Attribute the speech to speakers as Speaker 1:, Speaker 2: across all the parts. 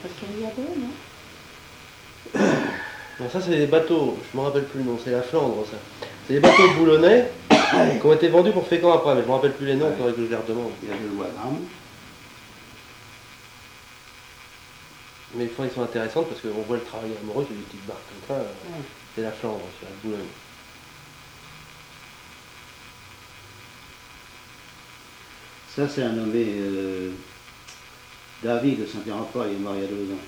Speaker 1: Cariado, non?
Speaker 2: Non, ça c'est des bateaux, je me rappelle plus le nom, c'est la Flandre ça. C'est des bateaux boulonnais qui ont été vendus pour Fécamp après, mais je me rappelle plus les noms, il faudrait que je les redemande.
Speaker 3: Il y a le Wagram.
Speaker 2: Mais ils sont intéressants parce qu'on voit le travail amoureux sur des petites barques comme ça. C'est la Flandre, c'est la Boulogne.
Speaker 3: Ça, c'est un nommé David de Saint-Pierre-en-Port, il est mort il y a 2 ans.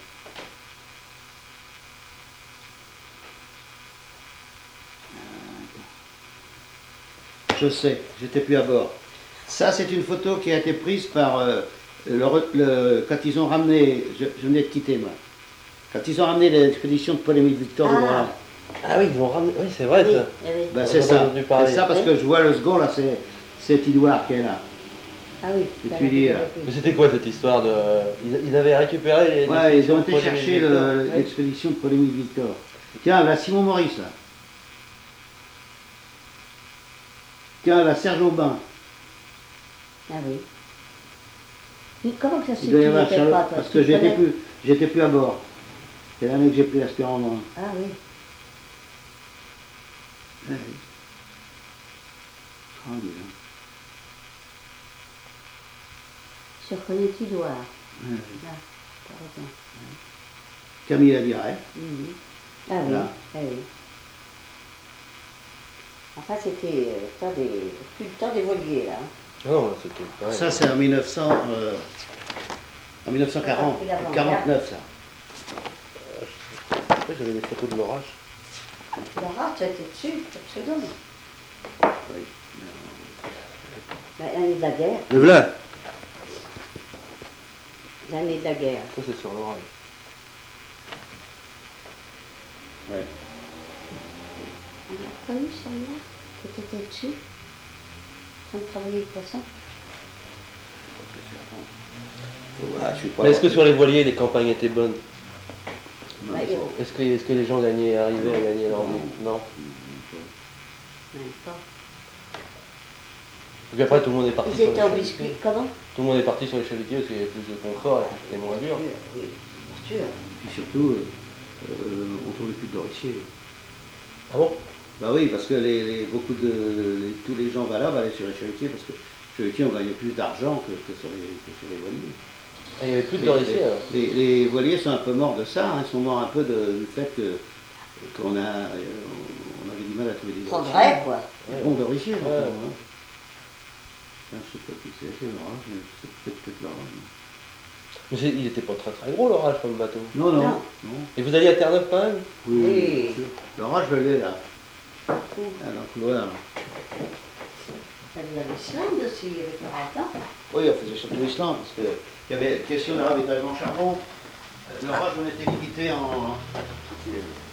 Speaker 3: Je sais, j'étais plus à bord. Ça, c'est une photo qui a été prise par quand ils ont ramené, je venais de quitter moi, quand ils ont ramené l'expédition de Paul-Émile Victor de Bras.
Speaker 2: Ah oui, ils ont ramené, oui c'est vrai ça.
Speaker 3: Ben, c'est ça, c'est ça parce que je vois le second là, c'est Edouard qui est là.
Speaker 1: Ah oui.
Speaker 3: Et tu dis,
Speaker 2: Mais c'était quoi cette histoire de... Ils avaient récupéré les...
Speaker 3: Ouais, ils ont été chercher l'expédition de Paul-Émile Victor. Tiens, là, Simon Maurice, là. Tiens, là, Serge Aubin.
Speaker 1: Ah oui. Et comment que ça se fait
Speaker 3: Il doit y
Speaker 1: que tu
Speaker 3: avoir
Speaker 1: n'étais
Speaker 3: Charlotte,
Speaker 1: pas, toi,
Speaker 3: parce
Speaker 1: tu
Speaker 3: que
Speaker 1: connais-
Speaker 3: j'étais plus à bord. C'est l'année que j'ai pris l'Espérance en main.
Speaker 1: Ah oui.
Speaker 3: Ouais. Tranquille, hein.
Speaker 1: Je reconnais Tidouard.
Speaker 3: Ouais.
Speaker 1: Là, t'as raison.
Speaker 3: Camille Laviret.
Speaker 1: Mhm. Ah oui,
Speaker 3: Là.
Speaker 1: ah oui. Enfin, c'était plus le temps des voiliers, là.
Speaker 2: Ah non, c'était pareil.
Speaker 3: Ça, c'est en 1940,
Speaker 1: Ah, puis
Speaker 3: 49, ça.
Speaker 2: Après, j'avais des photos de l'orage.
Speaker 1: Laura, tu étais dessus, absolument.
Speaker 3: Oui.
Speaker 1: L'année de la guerre.
Speaker 3: Le voilà.
Speaker 1: L'année de la guerre.
Speaker 2: Ça c'est sur l'orage.
Speaker 3: Ouais.
Speaker 1: On n'a pas eu celle-là, que tu étais dessus, en train de travailler le poisson.
Speaker 3: Ah, je suis pas
Speaker 2: Mais est-ce que sur les voiliers, les campagnes étaient bonnes?
Speaker 3: Non,
Speaker 1: Bah,
Speaker 2: Est-ce que les gens arrivaient à gagner leur vie? Non.
Speaker 1: Même pas.
Speaker 2: Puis après, tout le monde est parti
Speaker 1: Ils
Speaker 2: sur les
Speaker 1: étaient au
Speaker 2: chalutiers.
Speaker 1: biscuit, comment?
Speaker 2: Tout le monde est parti sur les chalutiers parce qu'il y avait plus de confort et c'était moins dur.
Speaker 1: Oui, bien sûr.
Speaker 3: Puis surtout, on trouvait plus de doriciers.
Speaker 2: Ah bon?
Speaker 3: Bah oui, parce que tous les gens valables allaient sur les chalutiers parce que les chalutiers ont gagné plus d'argent que sur les voiliers.
Speaker 2: Ah, il n'y avait plus de doriciers alors.
Speaker 3: Les voiliers sont un peu morts de ça, hein, ils sont morts un peu du fait qu'on a, on avait du mal à trouver des
Speaker 1: Progrès, quoi.
Speaker 3: Des bons doriciers,
Speaker 2: Ouais.
Speaker 3: notamment, hein. Je sais pas qui c'est l'orage, mais c'est peut-être l'orage.
Speaker 2: Mais il n'était pas très très gros l'orage comme bateau.
Speaker 3: Non, non,
Speaker 1: Non.
Speaker 3: non.
Speaker 2: Et vous alliez à Terre-Neuve quand même?
Speaker 3: Oui,
Speaker 1: Oui.
Speaker 3: bien sûr. L'orage, je l'ai là. Ah, dans le couloir. Là.
Speaker 1: Ça vous avez l'Islande aussi, avec le printemps.
Speaker 3: Oui, on faisait surtout l'Islande, parce qu'il y avait question de ravitaillement charbon. L'orage, on était limité en